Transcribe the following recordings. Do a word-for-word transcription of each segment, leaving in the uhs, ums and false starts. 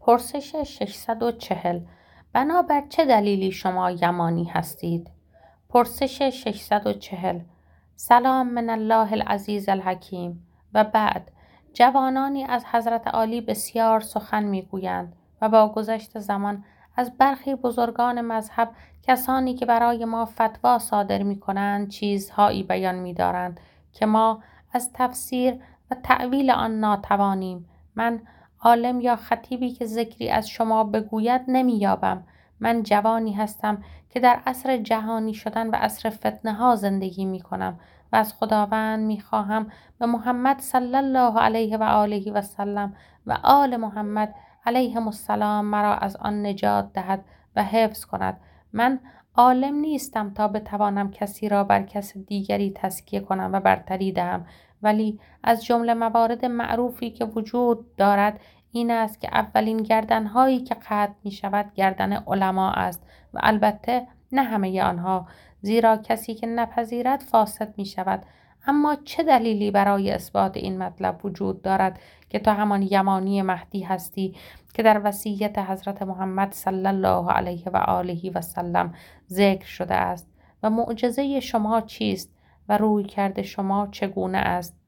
پرسش ششصد و چهل. بنابر چه دلیلی شما یمانی هستید؟ پرسش ششصد و چهل. سلام من الله العزیز الحکیم. و بعد، جوانانی از حضرت عالی بسیار سخن میگویند و با گذشت زمان از برخی بزرگان مذهب، کسانی که برای ما فتوا صادر می کنند، چیزهایی بیان می دارند که ما از تفسیر و تأویل آن ناتوانیم. من عالم یا خطیبی که ذکری از شما بگوید نمییابم. من جوانی هستم که در عصر جهانی شدن و عصر فتنه ها زندگی می کنم و از خداوند می خواهم به محمد صلی الله علیه و آله و سلم و آل محمد علیهم السلام مرا از آن نجات دهد و حفظ کند. من عالم نیستم تا بتوانم کسی را بر کس دیگری تزکیه کنم و برتری دهم، ولی از جمله موارد معروفی که وجود دارد این است که اولین گردنهایی که قطع می شود گردن علما است و البته نه همه آنها، زیرا کسی که نپذیرد فاسد می شود. اما چه دلیلی برای اثبات این مطلب وجود دارد که تو همان یمانی مهدی هستی که در وصیت حضرت محمد صلی الله علیه و آله و سلم ذکر شده است؟ و معجزه شما چیست و روی کرده شما چگونه است؟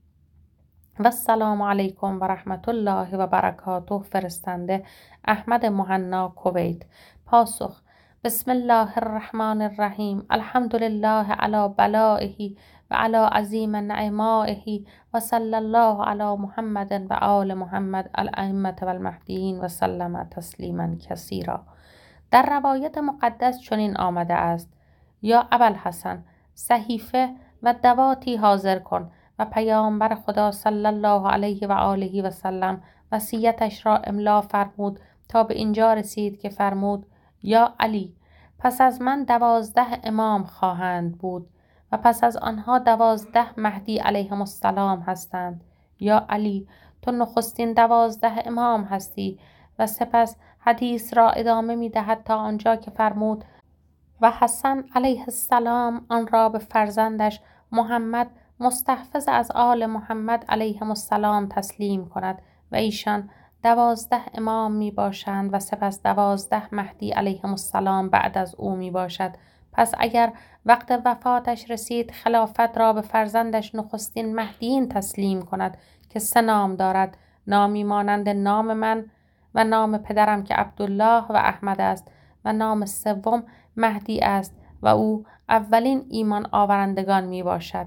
و السلام علیکم و رحمت الله و برکاته. فرستنده احمد مهنا، کویت. پاسخ: بسم الله الرحمن الرحیم. الحمد لله علی بلائه و علی عظیم نعمائه و صلی الله علی محمد و آل محمد الائمة و المهدیین و سلم تسلیما کثیرا. در روایت مقدس چنین آمده است: یا ابوالحسن، صحیفه و دواتی حاضر کن. و پیامبر خدا صلی الله علیه و آله و سلم وصیتش را املا فرمود تا به اینجا رسید که فرمود: یا علی، پس از من دوازده امام خواهند بود و پس از آنها دوازده مهدی علیهم السلام هستند. یا علی، تو نخستین دوازده امام هستی. و سپس حدیث را ادامه می دهد تا آنجا که فرمود: و حسن علیه السلام آن را به فرزندش محمد مستحفظ از آل محمد علیهم السلام تسلیم کند و ایشان دوازده امام می باشند و سپس دوازده مهدی علیهم السلام بعد از او می باشد. پس اگر وقت وفاتش رسید، خلافت را به فرزندش نخستین مهدیین تسلیم کند که سه نام دارد، نامی مانند نام من و نام پدرم که عبدالله و احمد است و نام سوم مهدی است و او اولین ایمان آورندگان می باشد.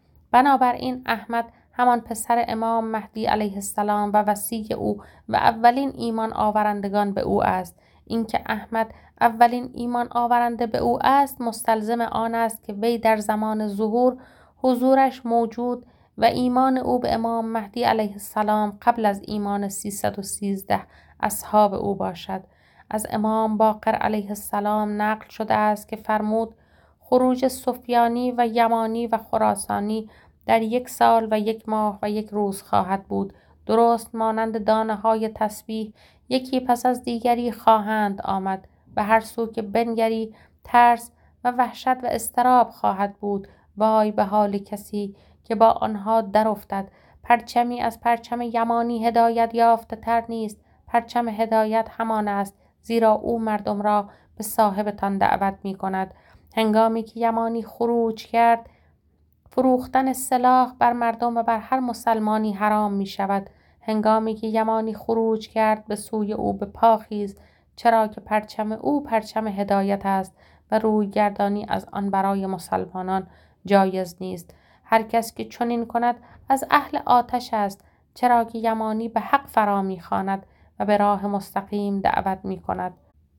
بنابراین احمد همان پسر امام مهدی علیه السلام و وصی او و اولین ایمان آورندگان به او است. اینکه احمد اولین ایمان آورنده به او است مستلزم آن است که وی در زمان ظهور حضورش موجود و ایمان او به امام مهدی علیه السلام قبل از ایمان سیصد و سیزده اصحاب او باشد. از امام باقر علیه السلام نقل شده است که فرمود: خروج سفیانی و یمانی و خراسانی در یک سال و یک ماه و یک روز خواهد بود، درست مانند دانه های تسبیح یکی پس از دیگری خواهند آمد. به هر سو که بنگری ترس و وحشت و اضطراب خواهد بود. وای به حال کسی که با آنها در افتد. پرچمی از پرچم یمانی هدایت یافته تر نیست. پرچم هدایت همان است، زیرا او مردم را به صاحبتان دعوت می کند. هنگامی که یمانی خروج کرد، فروختن سلاح بر مردم و بر هر مسلمانی حرام می شود. هنگامی که یمانی خروج کرد، به سوی او به پا خیز، چرا که پرچم او پرچم هدایت است و روی گردانی از آن برای مسلمانان جایز نیست. هر کس که چنین کند از اهل آتش است، چرا که یمانی به حق فرا می خواند و به راه مستقیم دعوت می کند.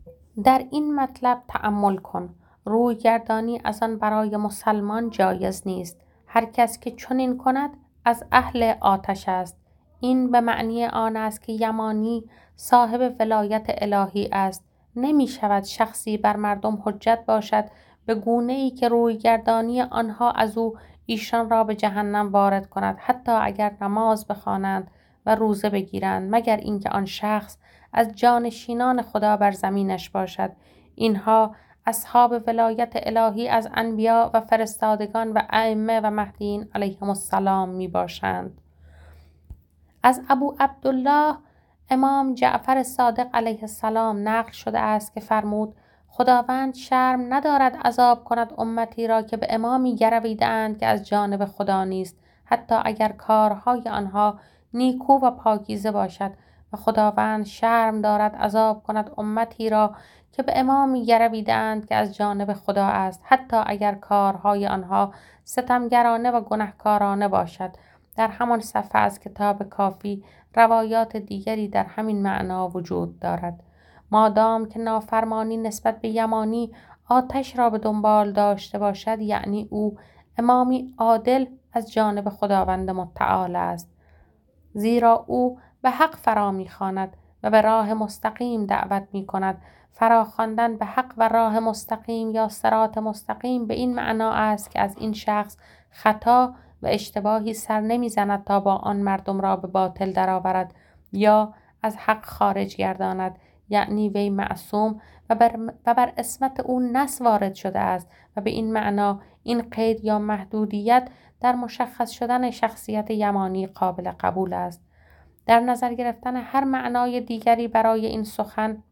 در این مطلب تأمل کن. روی گردانی از آن برای مسلمان جایز نیست. هر کس که چنین کند از اهل آتش است. این به معنی آن است که یمانی صاحب ولایت الهی است. نمی شود شخصی بر مردم حجت باشد به گونه ای که روی گردانی آنها از او ایشان را به جهنم وارد کند، حتی اگر نماز بخوانند و روزه بگیرند، مگر اینکه آن شخص از جانشینان خدا بر زمینش باشد. اینها اصحاب ولایت الهی از انبیا و فرستادگان و ائمه و مهدیین علیهم السلام می باشند. از ابو عبدالله امام جعفر صادق علیه السلام نقل شده است که فرمود خداوند شرم ندارد عذاب کند امتی را که به امامی گرویده‌اند که از جانب خدا نیست، حتی اگر کارهای آنها نیکو و پاکیزه باشد، و خداوند شرم دارد عذاب کند امتی را که به امامی گرویده‌اند که از جانب خدا است، حتی اگر کارهای آنها ستمگرانه و گنهکارانه باشد. در همان صفحه از کتاب کافی روایات دیگری در همین معنا وجود دارد. مادام که نافرمانی نسبت به یمانی آتش را به دنبال داشته باشد، یعنی او امامی عادل از جانب خداوند متعال است، زیرا او به حق فرا می‌خواند و به راه مستقیم دعوت می‌کند. فرا خواندن به حق و راه مستقیم یا صراط مستقیم به این معنا است که از این شخص خطا و اشتباهی سر نمی‌زند تا با آن مردم را به باطل درآورد یا از حق خارج گرداند، یعنی وی معصوم و بر, و بر عصمت او نص وارد شده است و به این معنا این قید یا محدودیت در مشخص شدن شخصیت یمانی قابل قبول است. در نظر گرفتن هر معنای دیگری برای این سخن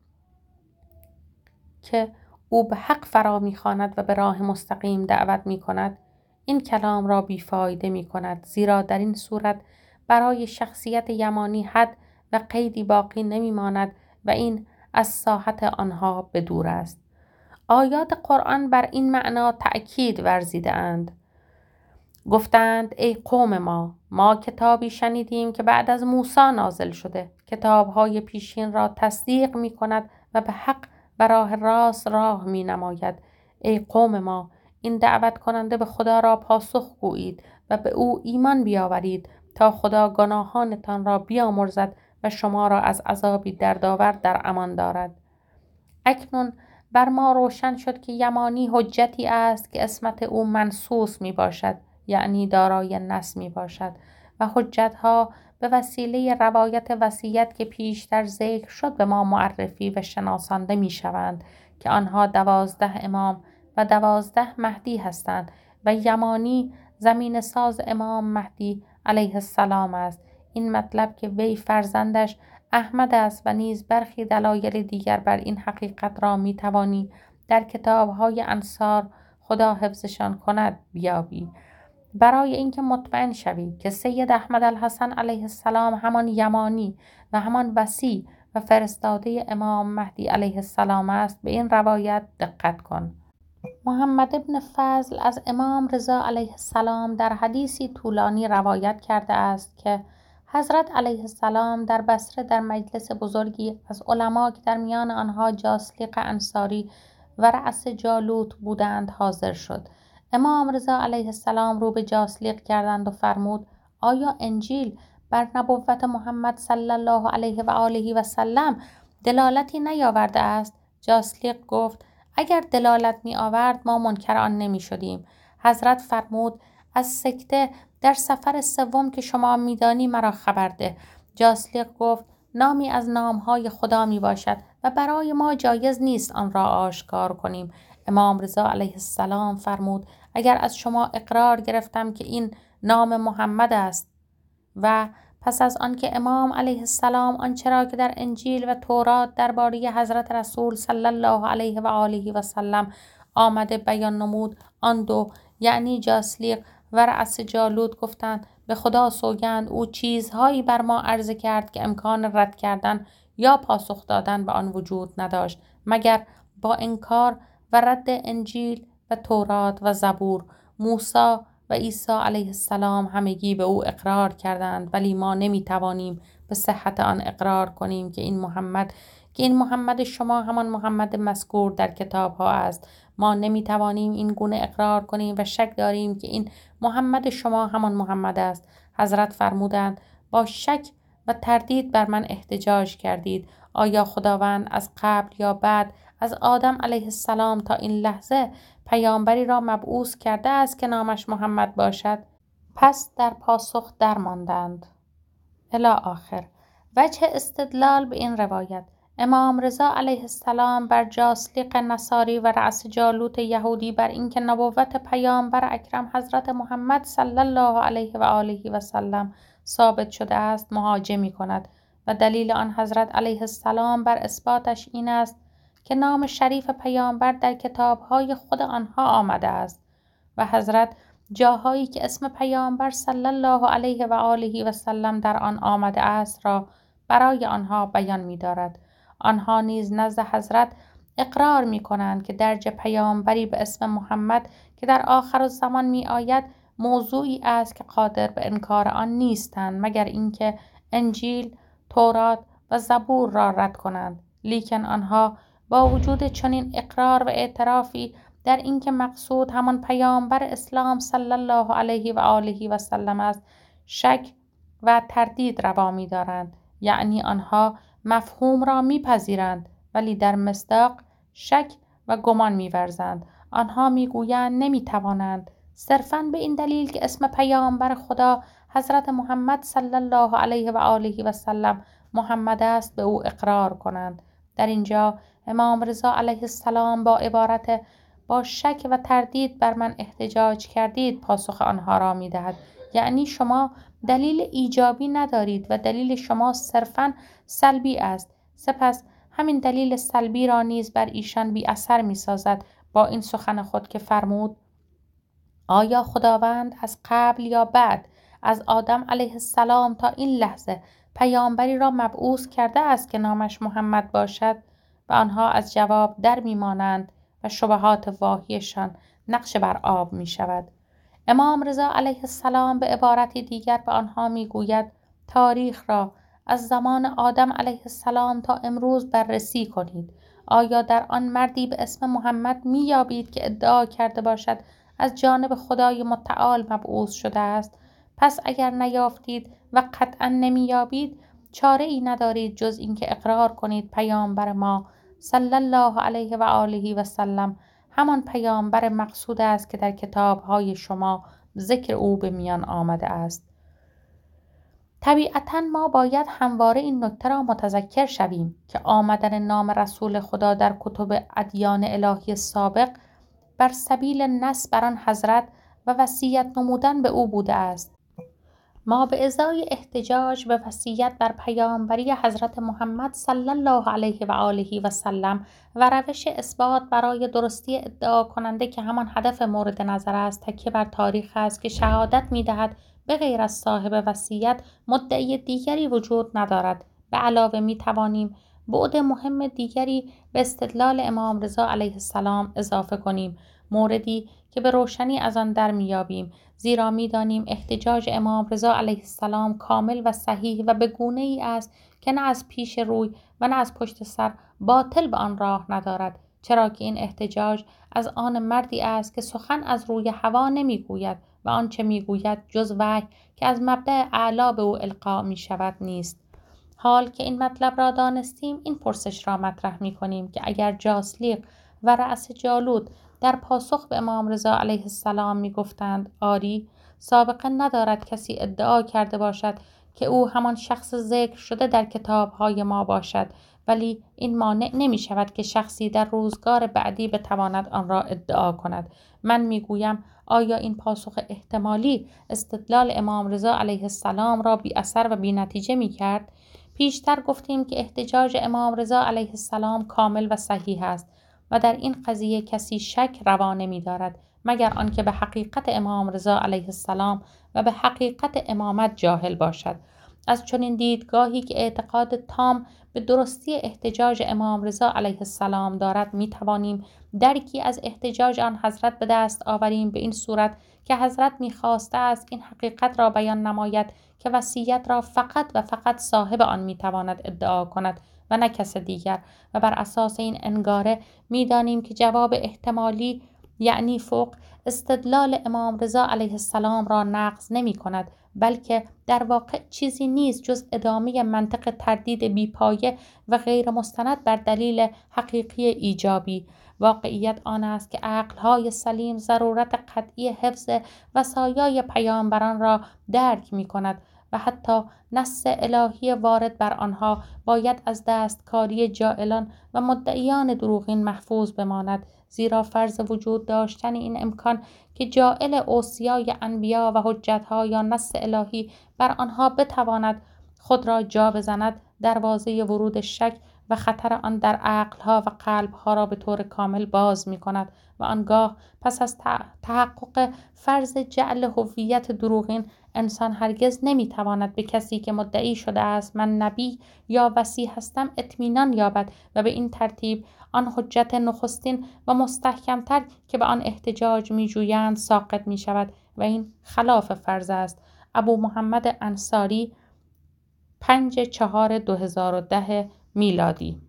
که او به حق فرا می‌خواند و به راه مستقیم دعوت می‌کند، این کلام را بیفایده می‌کند، زیرا در این صورت برای شخصیت یمانی حد و قیدی باقی نمی‌ماند و این از ساحت آنها به دور است. آیات قرآن بر این معنا تأکید ورزیده‌اند. گفتند ای قوم ما، ما کتابی شنیدیم که بعد از موسی نازل شده، کتاب‌های پیشین را تصدیق می‌کند و به حق و راه راست راه می‌نماید. ای قوم ما، این دعوت کننده به خدا را پاسخ گویید و به او ایمان بیاورید تا خدا گناهانتان را بیامرزد و شما را از عذابی دردآور در امان دارد. اکنون بر ما روشن شد که یمانی حجتی است که عصمت او منصوص می باشد، یعنی دارای نص می باشد و حجتها به وسیله روایت وصیت که پیشتر ذکر شد به ما معرفی و شناسانده می شوند که آنها دوازده امام و دوازده مهدی هستند و یمانی زمین ساز امام مهدی علیه السلام است. این مطلب که وی فرزندش احمد است و نیز برخی دلایل دیگر بر این حقیقت را می توانی در کتاب‌های انصار خدا حفظشان کند بیابی. برای اینکه مطمئن شوی که سید احمد الحسن علیه السلام همان یمانی و همان وصی و فرستاده امام مهدی علیه السلام است، به این روایت دقت کن. محمد ابن فضل از امام رضا علیه السلام در حدیثی طولانی روایت کرده است که حضرت علیه السلام در بصره در مجلس بزرگی از علما که در میان آنها جاثلیق انصاری و رأس جالوت بودند حاضر شد. امام رضا علیه السلام رو به جاثلیق کردند و فرمود آیا انجیل بر نبوت محمد صلی الله علیه و آله و سلم دلالتی نیاورده است؟ جاثلیق گفت اگر دلالت می آورد ما منکر آن نمی شدیم. حضرت فرمود از سکته در سفر سوم که شما میدانی مرا خبر ده. جاثلیق گفت نامی از نامهای خدا می باشد و برای ما جایز نیست آن را آشکار کنیم. امام رضا علیه السلام فرمود اگر از شما اقرار گرفتم که این نام محمد است و پس از آن که امام علیه السلام آنچه را که در انجیل و تورات درباره حضرت رسول صلی الله علیه و آله و سلم آمده بیان نمود، آن دو یعنی جاثلیق و رأس جالوت گفتند به خدا سوگند او چیزهایی بر ما عرضه کرد که امکان رد کردن یا پاسخ دادن به آن وجود نداشت مگر با انکار و رد انجیل و تورات و زبور. موسی و عیسی علیه السلام همگی به او اقرار کردند، ولی ما نمیتوانیم به صحت آن اقرار کنیم که این محمد که این محمد شما همان محمد مذکور در کتاب ها است. ما نمیتوانیم این گونه اقرار کنیم و شک داریم که این محمد شما همان محمد است. حضرت فرمودند با شک و تردید بر من احتجاج کردید. آیا خداوند از قبل یا بعد از آدم علیه السلام تا این لحظه پیامبری را مبعوث کرده است که نامش محمد باشد؟ پس در پاسخ درماندند. الی آخر. وجه استدلال به این روایت: امام رضا علیه السلام بر جاثلیق نصاری و رأس جالوت یهودی بر اینکه نبوت پیامبر اکرم حضرت محمد صلی الله علیه و آله و سلم ثابت شده است مهاجه می کند و دلیل آن حضرت علیه السلام بر اثباتش این است که نام شریف پیامبر در کتاب‌های خود آنها آمده است و حضرت جاهایی که اسم پیامبر صلی الله علیه و آله و سلم در آن آمده است را برای آنها بیان می‌دارد. آنها نیز نزد حضرت اقرار می‌کنند که درج پیامبری به اسم محمد که در آخر الزمان می‌آید موضوعی است که قادر به انکار آن نیستند مگر اینکه انجیل، تورات و زبور را رد کنند. لیکن آنها با وجود چنین اقرار و اعترافی در اینکه مقصود همان پیامبر اسلام صلی الله علیه و آله و سلم است، شک و تردید روا می‌دارند. یعنی آنها مفهوم را می‌پذیرند ولی در مصداق شک و گمان می‌ورزند. آنها می‌گویند نمی‌توانند صرفاً به این دلیل که اسم پیامبر خدا حضرت محمد صلی الله علیه و آله و سلم محمد است به او اقرار کنند. در اینجا امام رضا علیه السلام با عبارت با شک و تردید بر من احتجاج کردید پاسخ آنها را می دهد. یعنی شما دلیل ایجابی ندارید و دلیل شما صرفاً سلبی است. سپس همین دلیل سلبی را نیز بر ایشان بی اثر می سازد با این سخن خود که فرمود آیا خداوند از قبل یا بعد از آدم علیه السلام تا این لحظه پیامبری را مبعوث کرده است که نامش محمد باشد؟ و آنها از جواب در میمانند و شبهات واهیشان نقش بر آب می شود. امام رضا علیه السلام به عبارتی دیگر به آنها می گوید تاریخ را از زمان آدم علیه السلام تا امروز بررسی کنید. آیا در آن مردی به اسم محمد می یابید که ادعا کرده باشد از جانب خدای متعال مبعوث شده است؟ پس اگر نیافتید و قطعا نمی یابید چاره ای ندارید جز اینکه اقرار کنید پیامبر ما صلی الله علیه و آله و سلم همان پیامبر مقصود است که در کتاب‌های شما ذکر او به میان آمده است. طبیعتاً ما باید همواره این نکته را متذکر شویم که آمدن نام رسول خدا در کتب ادیان الهی سابق بر سبیل نص بر آن حضرت و وصیت نمودن به او بوده است. ما به ازای احتجاج به وصیت بر پیامبری حضرت محمد صلی الله علیه و آله و سلم و روش اثبات برای درستی ادعا کننده که همان هدف مورد نظر است تکیه بر تاریخ است که شهادت می‌دهد به غیر از صاحب وصیت مدعی دیگری وجود ندارد. به علاوه می‌توانیم بعد مهم دیگری به استدلال امام رضا علیه السلام اضافه کنیم، موردی که به روشنی از آن در میابیم، زیرا میدانیم احتجاج امام رضا علیه السلام کامل و صحیح و به گونه ای است که نه از پیش روی و نه از پشت سر باطل به آن راه ندارد، چرا که این احتجاج از آن مردی است که سخن از روی هوا نمیگوید و آنچه میگوید جز وحی که از مبدأ اعلی به او القا می شود نیست. حال که این مطلب را دانستیم این پرسش را مطرح می کنیم که اگر جاسلیق و رأس جالوت در پاسخ به امام رضا علیه السلام می گفتند آری سابقه ندارد کسی ادعا کرده باشد که او همان شخص ذکر شده در کتاب‌های ما باشد، ولی این مانع نمی شود که شخصی در روزگار بعدی بتواند آن را ادعا کند. من می گویم آیا این پاسخ احتمالی استدلال امام رضا علیه السلام را بی اثر و بی نتیجه می کرد؟ پیشتر گفتیم که احتجاج امام رضا علیه السلام کامل و صحیح است و در این قضیه کسی شک روا نمی دارد مگر آنکه به حقیقت امام رضا علیه السلام و به حقیقت امامت جاهل باشد. از چنین دیدگاهی که اعتقاد تام به درستی احتجاج امام رضا علیه السلام دارد می توانیم درکی از احتجاج آن حضرت به دست آوریم به این صورت که حضرت می خواسته است این حقیقت را بیان نماید که وصیت را فقط و فقط صاحب آن می تواند ادعا کند و نه کس دیگر، و بر اساس این انگاره می دانیم که جواب احتمالی یعنی فوق استدلال امام رضا علیه السلام را نقض نمی کند، بلکه در واقع چیزی نیست جز ادامه منطق تردید بیپایه و غیر مستند بر دلیل حقیقی ایجابی. واقعیت آن است که عقل‌های سلیم ضرورت قطعی حفظ وصایای پیامبران را درک می کند و حتی نص الهی وارد بر آنها باید از دستکاری جائلان و مدعیان دروغین محفوظ بماند، زیرا فرض وجود داشتن این امکان که جائل اوصیای انبیا و حجتها یا نص الهی بر آنها بتواند خود را جا بزند دروازه ورود شک و خطر آن در عقلها و قلبها را به طور کامل باز می کند و آنگاه پس از تحقق فرض جعل هویت دروغین انسان هرگز نمی تواند به کسی که مدعی شده است من نبی یا وصی هستم اطمینان یابد و به این ترتیب آن حجت نخستین و مستحکمتر که به آن احتجاج می جویند ساقط می شود و این خلاف فرض است. ابو محمد انصاری پنج چهار دو هزار و ده میلادی.